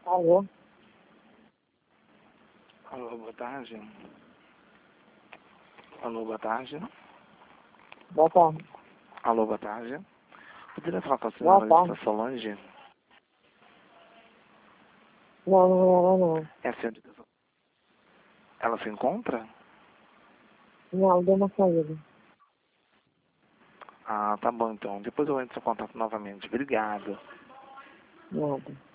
Alô? Alô, boa tarde. Alô, boa tarde. Boa tarde. Alô, boa tarde. Poderia falar com a Boa senhora tarde. Lista Solange? Não, não é ela não. É a senhora. Ela se encontra? Não, deu uma saída. Ah, tá bom então. Depois eu entro em contato novamente. Obrigado. Nada.